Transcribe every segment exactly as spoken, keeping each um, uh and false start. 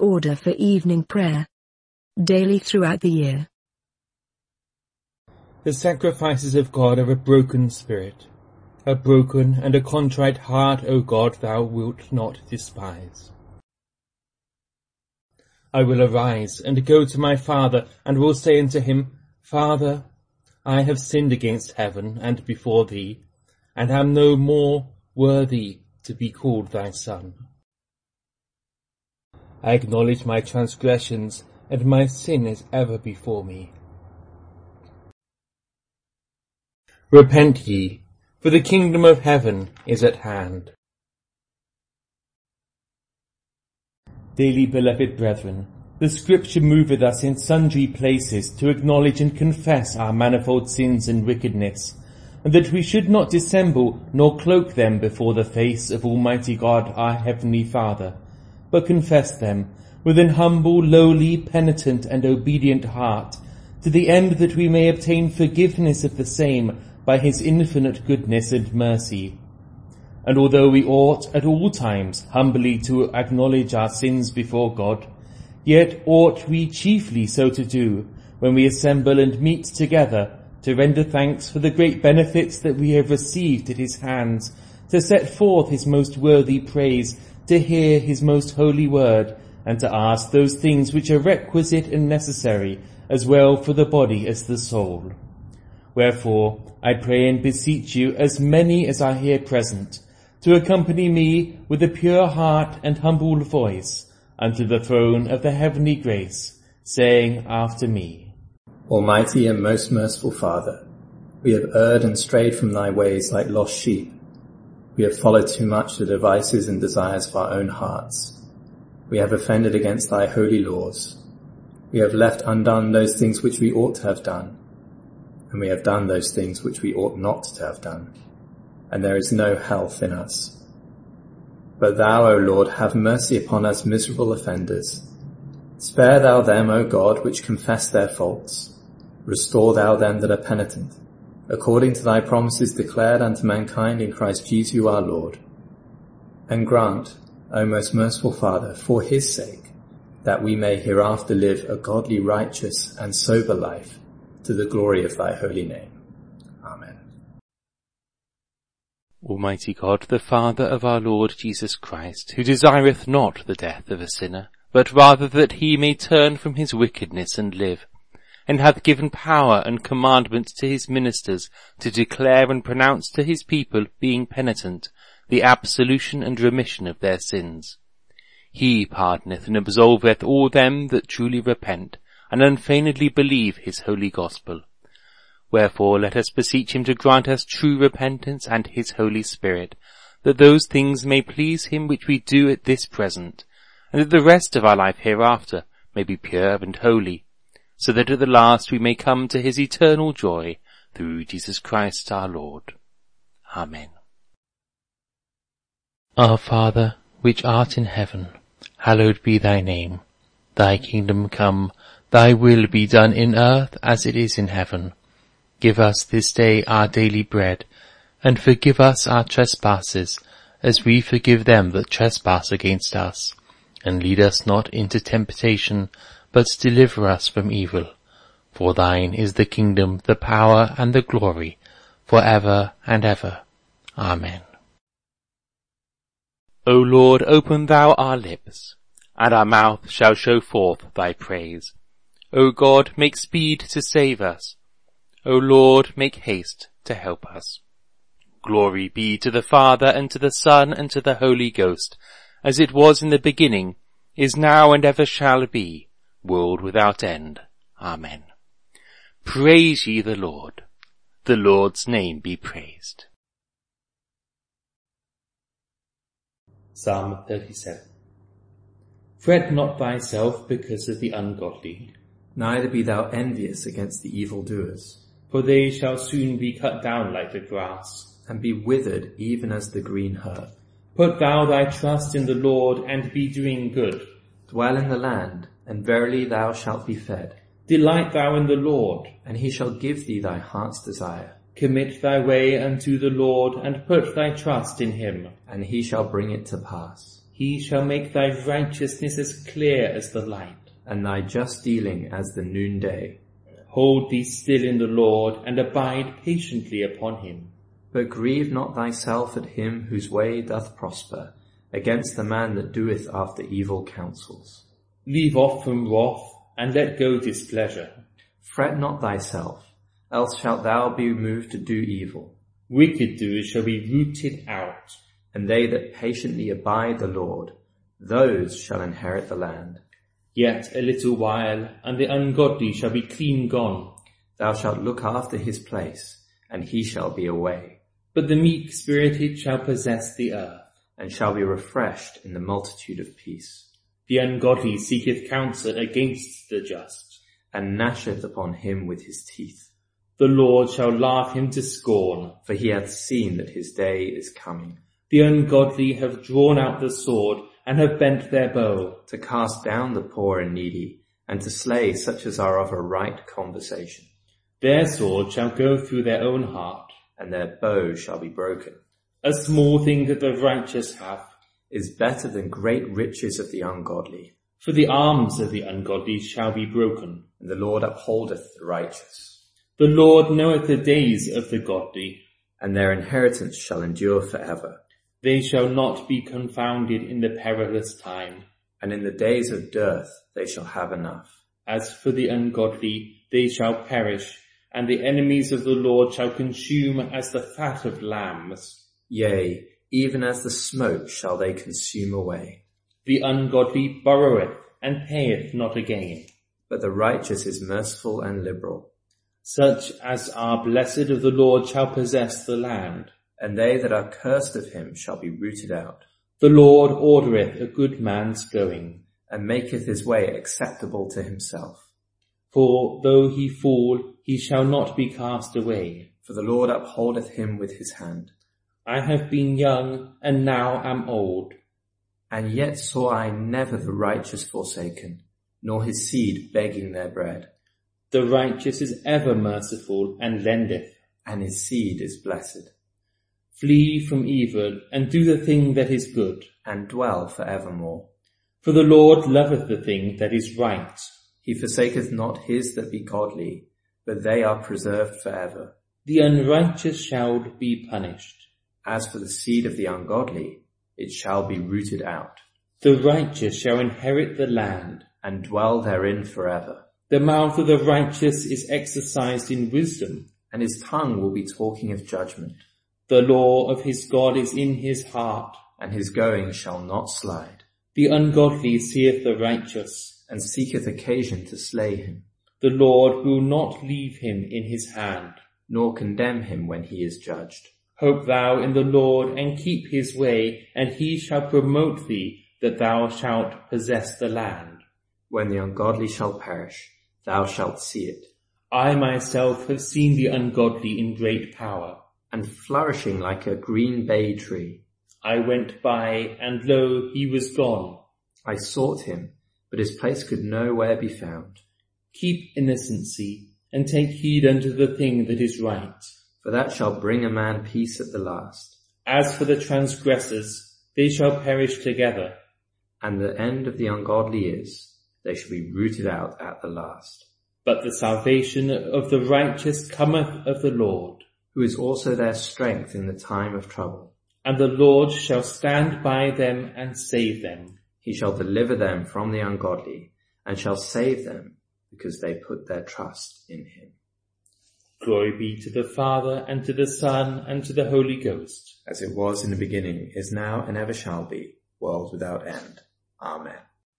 order for evening prayer. Daily throughout the year. The sacrifices of God are a broken spirit. A broken and a contrite heart, O God, thou wilt not despise. I will arise and go to my father, and will say unto him, Father, I have sinned against heaven and before thee, and am no more worthy to be called thy son. I acknowledge my transgressions, and my sin is ever before me. Repent ye, for the kingdom of heaven is at hand. Dearly beloved brethren, the Scripture moveth us in sundry places to acknowledge and confess our manifold sins and wickedness, and that we should not dissemble nor cloak them before the face of Almighty God our Heavenly Father, but confess them with an humble, lowly, penitent, and obedient heart, to the end that we may obtain forgiveness of the same by his infinite goodness and mercy. And although we ought at all times humbly to acknowledge our sins before God, yet ought we chiefly so to do when we assemble and meet together to render thanks for the great benefits that we have received at his hands, to set forth his most worthy praise, to hear his most holy word, and to ask those things which are requisite and necessary, as well for the body as the soul. Wherefore, I pray and beseech you, as many as are here present, to accompany me with a pure heart and humble voice unto the throne of the heavenly grace, saying after me, Almighty and most merciful Father, we have erred and strayed from thy ways like lost sheep. We have followed too much the devices and desires of our own hearts. We have offended against thy holy laws. We have left undone those things which we ought to have done, and we have done those things which we ought not to have done, and there is no health in us. But thou, O Lord, have mercy upon us miserable offenders. Spare thou them, O God, which confess their faults. Restore thou them that are penitent, according to thy promises declared unto mankind in Christ Jesus our Lord. And grant, O most merciful Father, for his sake, that we may hereafter live a godly, righteous, and sober life, to the glory of thy holy name. Amen. Almighty God, the Father of our Lord Jesus Christ, who desireth not the death of a sinner, but rather that he may turn from his wickedness and live, and hath given power and commandment to his ministers to declare and pronounce to his people, being penitent, the absolution and remission of their sins. He pardoneth and absolveth all them that truly repent, and unfeignedly believe his holy gospel. Wherefore let us beseech him to grant us true repentance and his Holy Spirit, that those things may please him which we do at this present, and that the rest of our life hereafter may be pure and holy, so that at the last we may come to his eternal joy, through Jesus Christ our Lord. Amen. Our Father, which art in heaven, hallowed be thy name. Thy kingdom come, thy will be done in earth as it is in heaven. Give us this day our daily bread, and forgive us our trespasses, as we forgive them that trespass against us. And lead us not into temptation, but deliver us from evil. For thine is the kingdom, the power, and the glory, for ever and ever. Amen. O Lord, open thou our lips, and our mouth shall show forth thy praise. O God, make speed to save us. O Lord, make haste to help us. Glory be to the Father, and to the Son, and to the Holy Ghost, as it was in the beginning, is now, and ever shall be, world without end. Amen. Praise ye the Lord. The Lord's name be praised. Psalm thirty-seven. Fret not thyself because of the ungodly, Neither be thou envious against the evildoers, for they shall soon be cut down like the grass, and be withered even as the green herb. Put thou thy trust in the Lord, and be doing good. Dwell in the land, and verily thou shalt be fed. Delight thou in the Lord, and he shall give thee thy heart's desire. Commit thy way unto the Lord, and put thy trust in him. And he shall bring it to pass. He shall make thy righteousness as clear as the light, and thy just dealing as the noonday. Hold thee still in the Lord, and abide patiently upon him. But grieve not thyself at him whose way doth prosper, against the man that doeth after evil counsels. Leave off from wrath, and let go displeasure. Fret not thyself, else shalt thou be moved to do evil. Wicked doers shall be rooted out. And they that patiently abide the Lord, those shall inherit the land. Yet a little while, and the ungodly shall be clean gone. Thou shalt look after his place, and he shall be away. But the meek-spirited shall possess the earth, and shall be refreshed in the multitude of peace. The ungodly seeketh counsel against the just, and gnasheth upon him with his teeth. The Lord shall laugh him to scorn, for he hath seen that his day is coming. The ungodly have drawn out the sword, and have bent their bow, to cast down the poor and needy, and to slay such as are of a right conversation. Their sword shall go through their own heart, and their bow shall be broken. A small thing that the righteous have is better than great riches of the ungodly. For the arms of the ungodly shall be broken, and the Lord upholdeth the righteous. The Lord knoweth the days of the godly, and their inheritance shall endure forever. They shall not be confounded in the perilous time, and in the days of dearth they shall have enough. As for the ungodly, they shall perish, and the enemies of the Lord shall consume as the fat of lambs. Yea, even as the smoke shall they consume away. The ungodly borroweth, and payeth not again. But the righteous is merciful and liberal. Such as are blessed of the Lord shall possess the land, and they that are cursed of him shall be rooted out. The Lord ordereth a good man's going, and maketh his way acceptable to himself. For though he fall, he shall not be cast away. For the Lord upholdeth him with his hand. I have been young, and now am old. And yet saw I never the righteous forsaken, nor his seed begging their bread. The righteous is ever merciful, and lendeth, and his seed is blessed. Flee from evil, and do the thing that is good, and dwell for evermore. For the Lord loveth the thing that is right. He forsaketh not his that be godly, but they are preserved for ever. The unrighteous shall be punished. As for the seed of the ungodly, it shall be rooted out. The righteous shall inherit the land, and dwell therein forever. The mouth of the righteous is exercised in wisdom, and his tongue will be talking of judgment. The law of his God is in his heart, and his going shall not slide. The ungodly seeth the righteous, and seeketh occasion to slay him. The Lord will not leave him in his hand, nor condemn him when he is judged. Hope thou in the Lord, and keep his way, and he shall promote thee, that thou shalt possess the land. When the ungodly shall perish, thou shalt see it. I myself have seen the ungodly in great power, and flourishing like a green bay tree. I went by, and lo, he was gone. I sought him, but his place could nowhere be found. Keep innocency, and take heed unto the thing that is right. For that shall bring a man peace at the last. As for the transgressors, they shall perish together. And the end of the ungodly is, they shall be rooted out at the last. But the salvation of the righteous cometh of the Lord, who is also their strength in the time of trouble. And the Lord shall stand by them and save them. He shall deliver them from the ungodly, and shall save them, because they put their trust in him. Glory be to the Father, and to the Son, and to the Holy Ghost. As it was in the beginning, is now, and ever shall be, world without end. Amen.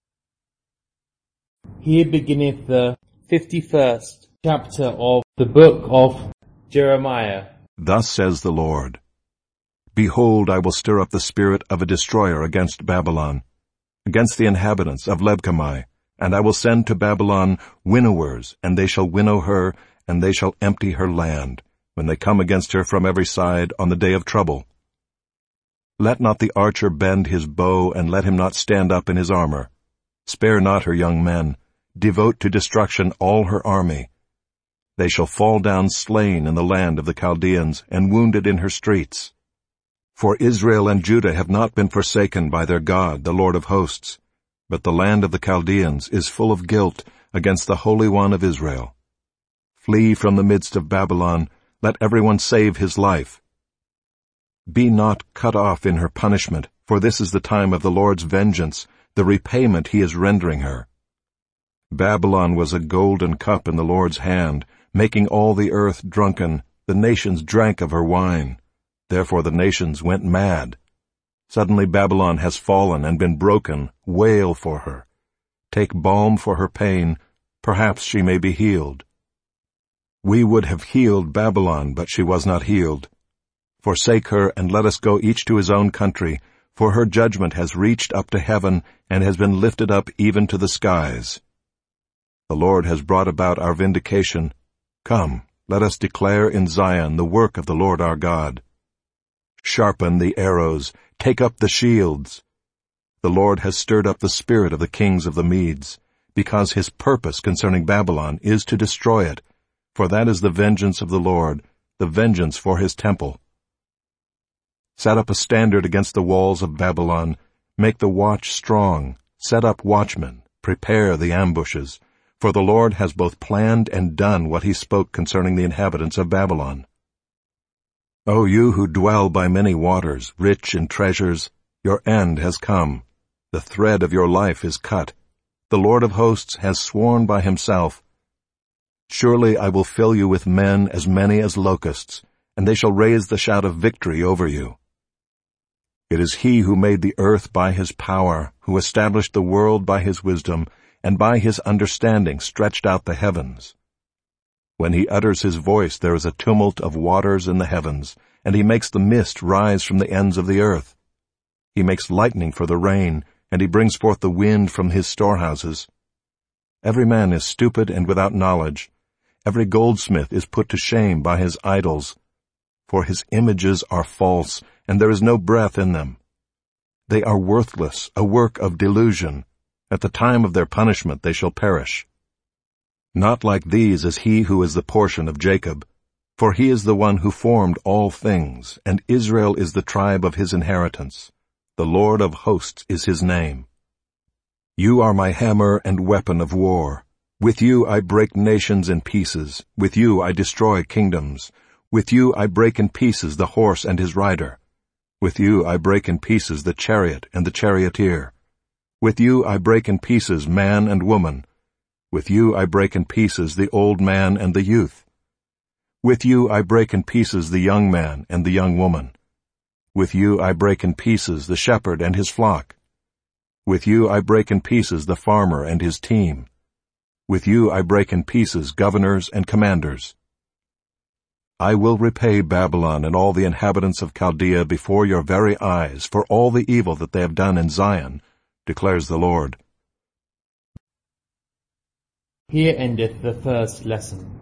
Here beginneth the fifty-first chapter of the book of Jeremiah. Thus says the Lord, Behold, I will stir up the spirit of a destroyer against Babylon, against the inhabitants of Lebkamai, and I will send to Babylon winnowers, and they shall winnow her, and they shall empty her land, when they come against her from every side on the day of trouble. Let not the archer bend his bow, and let him not stand up in his armor. Spare not her young men. Devote to destruction all her army. They shall fall down slain in the land of the Chaldeans, and wounded in her streets. For Israel and Judah have not been forsaken by their God, the Lord of hosts, but the land of the Chaldeans is full of guilt against the Holy One of Israel. Flee from the midst of Babylon, let everyone save his life. Be not cut off in her punishment, for this is the time of the Lord's vengeance, the repayment he is rendering her. Babylon was a golden cup in the Lord's hand, making all the earth drunken. The nations drank of her wine. Therefore the nations went mad. Suddenly Babylon has fallen and been broken. Wail for her. Take balm for her pain. Perhaps she may be healed. We would have healed Babylon, but she was not healed. Forsake her, and let us go each to his own country, for her judgment has reached up to heaven and has been lifted up even to the skies. The Lord has brought about our vindication. Come, let us declare in Zion the work of the Lord our God. Sharpen the arrows, take up the shields. The Lord has stirred up the spirit of the kings of the Medes, because his purpose concerning Babylon is to destroy it, for that is the vengeance of the Lord, the vengeance for his temple. Set up a standard against the walls of Babylon, make the watch strong, set up watchmen, prepare the ambushes, for the Lord has both planned and done what he spoke concerning the inhabitants of Babylon. O you who dwell by many waters, rich in treasures, your end has come. The thread of your life is cut. The Lord of hosts has sworn by himself, surely I will fill you with men as many as locusts, and they shall raise the shout of victory over you. It is he who made the earth by his power, who established the world by his wisdom, and by his understanding stretched out the heavens. When he utters his voice, there is a tumult of waters in the heavens, and he makes the mist rise from the ends of the earth. He makes lightning for the rain, and he brings forth the wind from his storehouses. Every man is stupid and without knowledge. Every goldsmith is put to shame by his idols. For his images are false, and there is no breath in them. They are worthless, a work of delusion. At the time of their punishment they shall perish. Not like these is he who is the portion of Jacob, for he is the one who formed all things, and Israel is the tribe of his inheritance. The Lord of hosts is his name. You are my hammer and weapon of war. With you I break nations in pieces. With you I destroy kingdoms. With you I break in pieces the horse and his rider. With you I break in pieces the chariot and the charioteer. With you I break in pieces man and woman. With you I break in pieces the old man and the youth. With you I break in pieces the young man and the young woman. With you I break in pieces the shepherd and his flock. With you I break in pieces the farmer and his team. With you I break in pieces governors and commanders. I will repay Babylon and all the inhabitants of Chaldea before your very eyes for all the evil that they have done in Zion, declares the Lord. Here endeth the first lesson.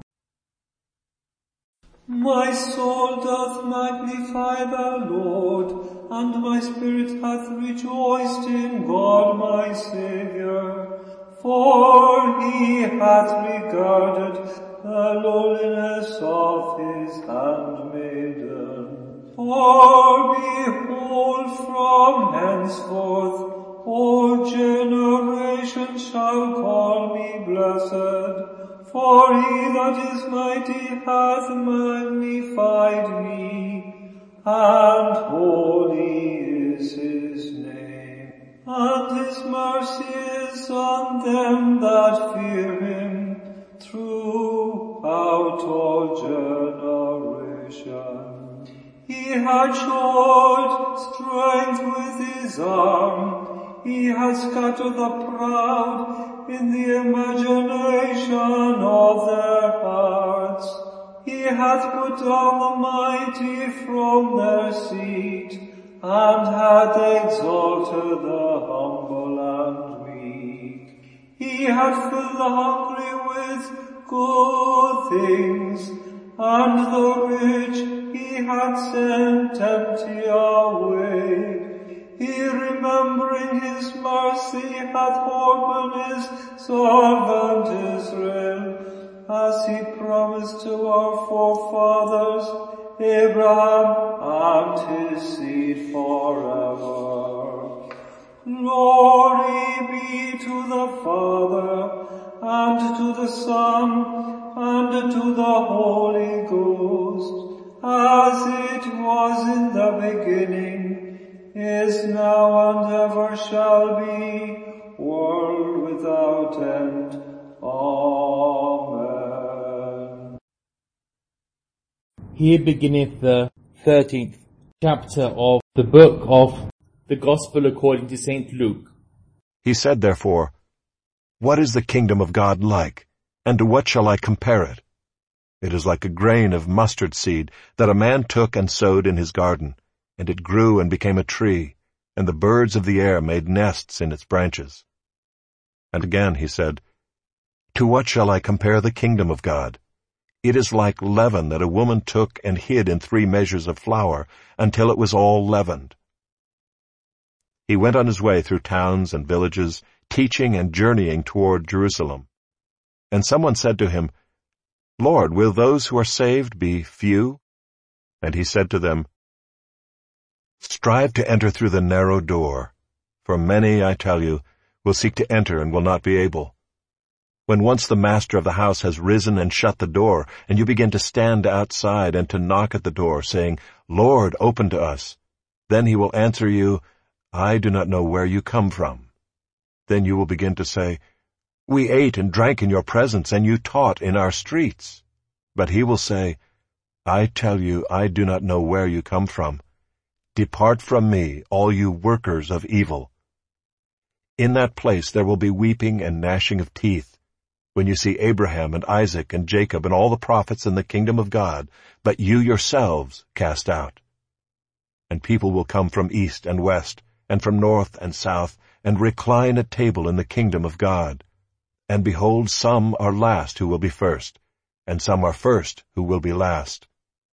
My soul doth magnify the Lord, and my spirit hath rejoiced in God my Saviour. For he hath regarded the lowliness of his handmaiden. For behold, from henceforth all generations shall call me blessed. For he that is mighty hath magnified me, and holy is his name. And his mercy is on them that fear him throughout all generations. He had showed strength with his arm. He has scattered the proud in the imagination of their hearts. He hath put down the mighty from their seat, and hath exalted the humble and weak. He hath filled the hungry with good things, and the rich he hath sent empty away. He, remembering his mercy, hath opened his servant Israel, as he promised to our forefathers, Abraham and his seed forever. Glory be to the Father, and to the Son, and to the Holy Ghost, as it was in the beginning, is now, and ever shall be, world without end. Amen. Here beginneth the thirteenth chapter of the book of the Gospel according to Saint Luke. He said therefore, What is the kingdom of God like, and to what shall I compare it? It is like a grain of mustard seed that a man took and sowed in his garden, and it grew and became a tree, and the birds of the air made nests in its branches. And again he said, To what shall I compare the kingdom of God? It is like leaven that a woman took and hid in three measures of flour, until it was all leavened. He went on his way through towns and villages, teaching and journeying toward Jerusalem. And someone said to him, Lord, will those who are saved be few? And he said to them, Strive to enter through the narrow door, for many, I tell you, will seek to enter and will not be able. When once the master of the house has risen and shut the door, and you begin to stand outside and to knock at the door, saying, Lord, open to us, then he will answer you, I do not know where you come from. Then you will begin to say, We ate and drank in your presence, and you taught in our streets. But he will say, I tell you, I do not know where you come from. Depart from me, all you workers of evil. In that place there will be weeping and gnashing of teeth, when you see Abraham and Isaac and Jacob and all the prophets in the kingdom of God, but you yourselves cast out. And people will come from east and west, and from north and south, and recline at table in the kingdom of God. And behold, some are last who will be first, and some are first who will be last.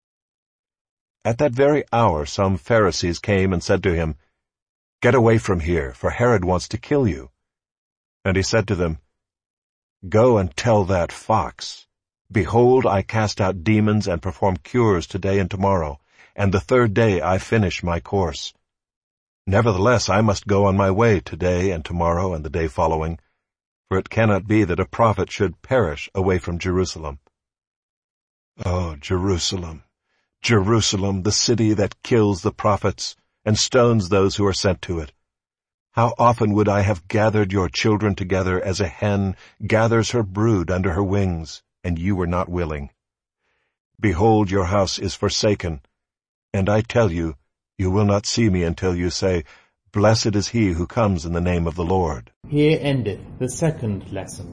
At that very hour some Pharisees came and said to him, Get away from here, for Herod wants to kill you. And he said to them, Go and tell that fox, Behold, I cast out demons and perform cures today and tomorrow, and the third day I finish my course. Nevertheless, I must go on my way today and tomorrow and the day following, for it cannot be that a prophet should perish away from Jerusalem. Oh, Jerusalem, Jerusalem, the city that kills the prophets and stones those who are sent to it. How often would I have gathered your children together as a hen gathers her brood under her wings, and you were not willing. Behold, your house is forsaken, and I tell you, you will not see me until you say, Blessed is he who comes in the name of the Lord. Here endeth the second lesson.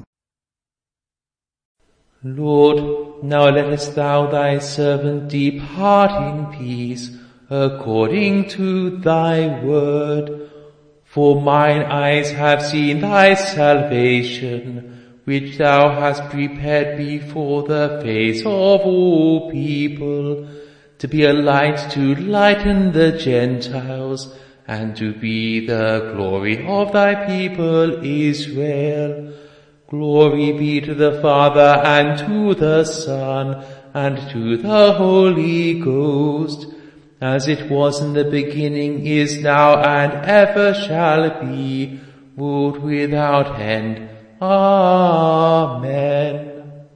Lord, now lettest thou thy servant depart in peace, according to thy word. For mine eyes have seen thy salvation, which thou hast prepared before the face of all people, to be a light to lighten the Gentiles, and to be the glory of thy people Israel. Glory be to the Father, and to the Son, and to the Holy Ghost, as it was in the beginning, is now, and ever shall be, world without end. Amen.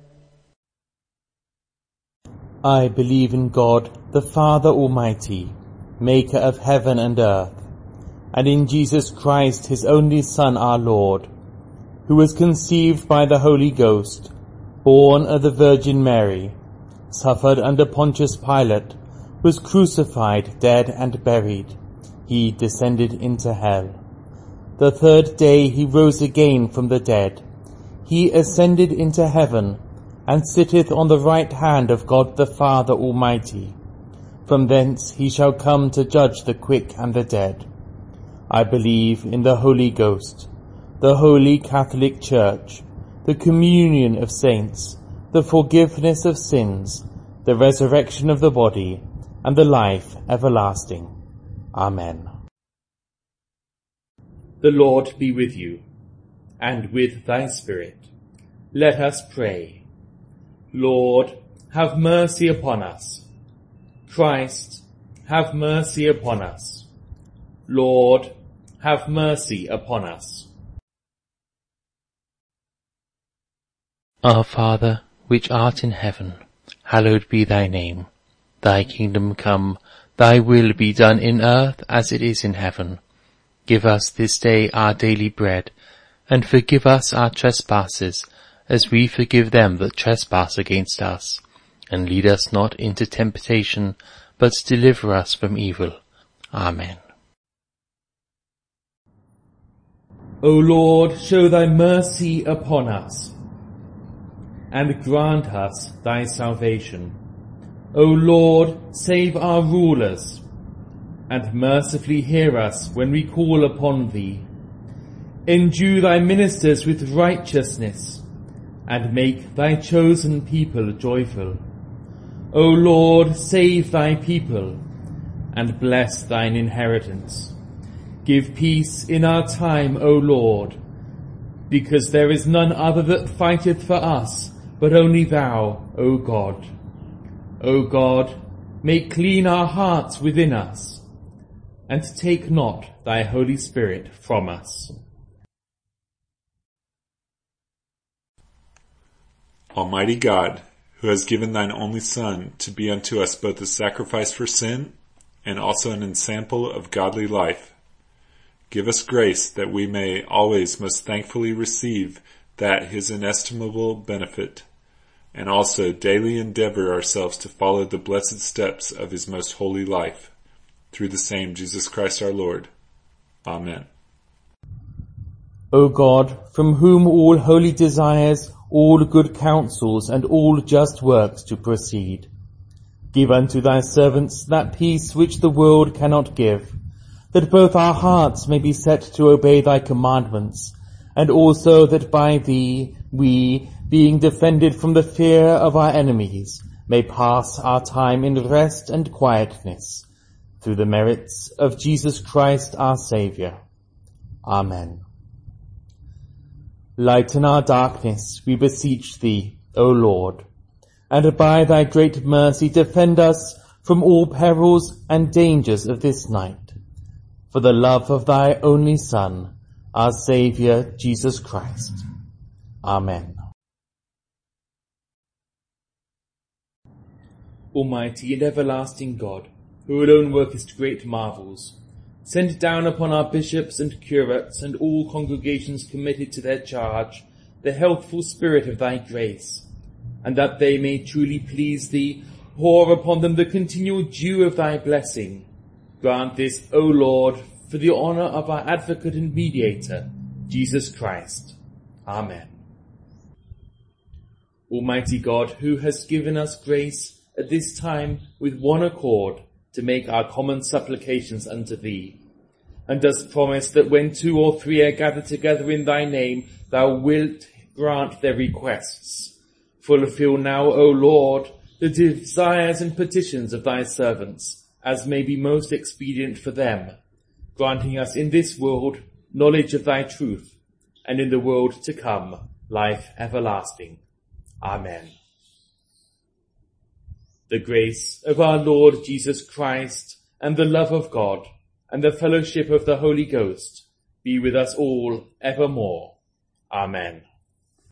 I believe in God, the Father Almighty, maker of heaven and earth, and in Jesus Christ, his only Son, our Lord, who was conceived by the Holy Ghost, born of the Virgin Mary, suffered under Pontius Pilate, was crucified, dead, and buried. He descended into hell. The third day he rose again from the dead. He ascended into heaven, and sitteth on the right hand of God the Father Almighty. From thence he shall come to judge the quick and the dead. I believe in the Holy Ghost, the Holy Catholic Church, the communion of saints, the forgiveness of sins, the resurrection of the body, and the life everlasting. Amen. The Lord be with you, and with thy spirit. Let us pray. Lord, have mercy upon us. Christ, have mercy upon us. Lord, have mercy upon us. Our Father, which art in heaven, hallowed be thy name. Thy kingdom come, thy will be done in earth as it is in heaven. Give us this day our daily bread, and forgive us our trespasses, as we forgive them that trespass against us. And lead us not into temptation, but deliver us from evil. Amen. O Lord, show thy mercy upon us, and grant us thy salvation. O Lord, save our rulers, and mercifully hear us when we call upon thee. Endue thy ministers with righteousness, and make thy chosen people joyful. O Lord, save thy people, and bless thine inheritance. Give peace in our time, O Lord, because there is none other that fighteth for us, but only thou, O God. O God, make clean our hearts within us, and take not thy Holy Spirit from us. Almighty God, who has given thine only Son to be unto us both a sacrifice for sin and also an ensample of godly life, give us grace that we may always most thankfully receive that his inestimable benefit, and also daily endeavor ourselves to follow the blessed steps of his most holy life. Through the same Jesus Christ our Lord. Amen. O God, from whom all holy desires, all good counsels, and all just works to proceed, give unto thy servants that peace which the world cannot give, that both our hearts may be set to obey thy commandments, and also that by thee we, being defended from the fear of our enemies, may pass our time in rest and quietness, through the merits of Jesus Christ our Saviour. Amen. Lighten our darkness, we beseech thee, O Lord, and by thy great mercy defend us from all perils and dangers of this night, for the love of thy only Son, our Saviour, Jesus Christ. Amen. Almighty and everlasting God, who alone workest great marvels, send down upon our bishops and curates and all congregations committed to their charge the healthful spirit of thy grace, and that they may truly please thee, pour upon them the continual dew of thy blessing. Grant this, O Lord, for the honour of our advocate and mediator, Jesus Christ. Amen. Almighty God, who hast given us grace at this time with one accord to make our common supplications unto thee, and dost promise that when two or three are gathered together in thy name, thou wilt grant their requests. Fulfill now, O Lord, the desires and petitions of thy servants, as may be most expedient for them, granting us in this world knowledge of thy truth, and in the world to come life everlasting. Amen. The grace of our Lord Jesus Christ, and the love of God, and the fellowship of the Holy Ghost be with us all evermore. Amen.